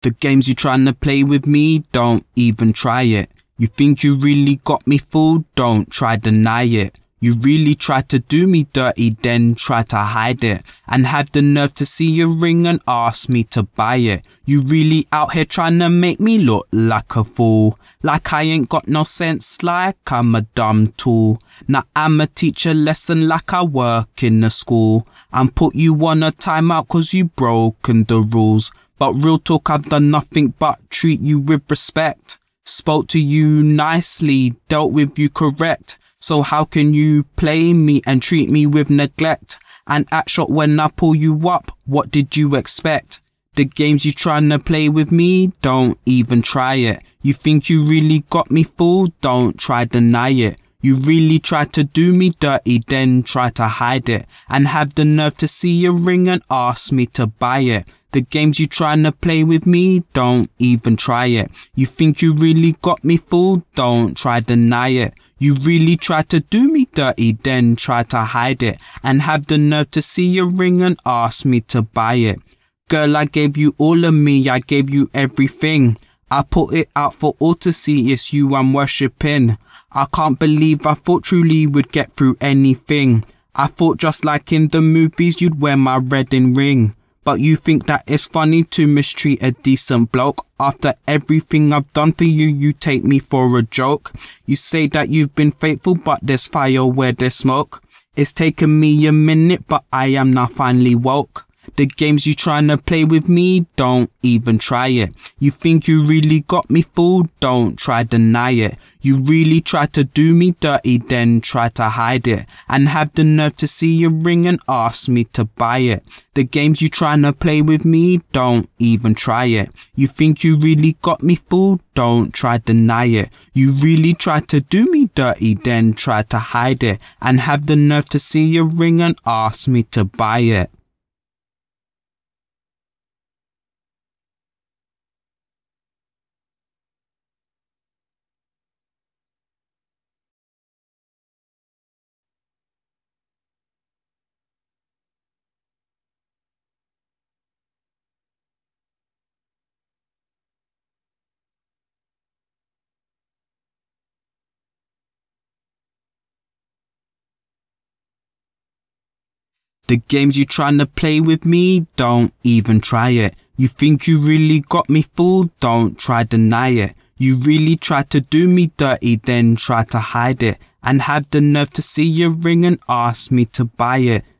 The games you trying to play with me, don't even try it. You think you really got me fooled, don't try deny it. You really try to do me dirty, then try to hide it. And have the nerve to see your ring and ask me to buy it. You really out here trying to make me look like a fool. Like I ain't got no sense, like I'm a dumb tool. Now I'ma teach a lesson like I work in the school. And put you on a timeout cause you broken the rules. But real talk, I've done nothing but treat you with respect. Spoke to you nicely, dealt with you correct. So how can you play me and treat me with neglect? And act short when I pull you up, what did you expect? The games you trying to play with me, don't even try it. You think you really got me fooled, don't try deny it. You really try to do me dirty, then try to hide it. And have the nerve to see your ring and ask me to buy it. The games you trying to play with me, don't even try it. You think you really got me fooled, don't try deny it. You really try to do me dirty, then try to hide it. And have the nerve to see your ring and ask me to buy it. Girl, I gave you all of me, I gave you everything. I put it out for all to see, it's you I'm worshipping. I can't believe I thought truly would get through anything. I thought just like in the movies you'd wear my wedding ring. But you think that it's funny to mistreat a decent bloke. After everything I've done for you, you take me for a joke. You say that you've been faithful, but there's fire where there's smoke. It's taken me a minute, but I am now finally woke. The games you trying to play with me, don't even try it. You think you really got me fooled, don't try deny it. You really try to do me dirty, then try to hide it. And have the nerve to see your ring and ask me to buy it. The games you trying to play with me, don't even try it. You think you really got me fooled, don't try deny it. You really try to do me dirty, then try to hide it. And have the nerve to see your ring and ask me to buy it. The games you trying to play with me, don't even try it. You think you really got me fooled, don't try deny it. You really try to do me dirty, then try to hide it. And have the nerve to see your ring and ask me to buy it.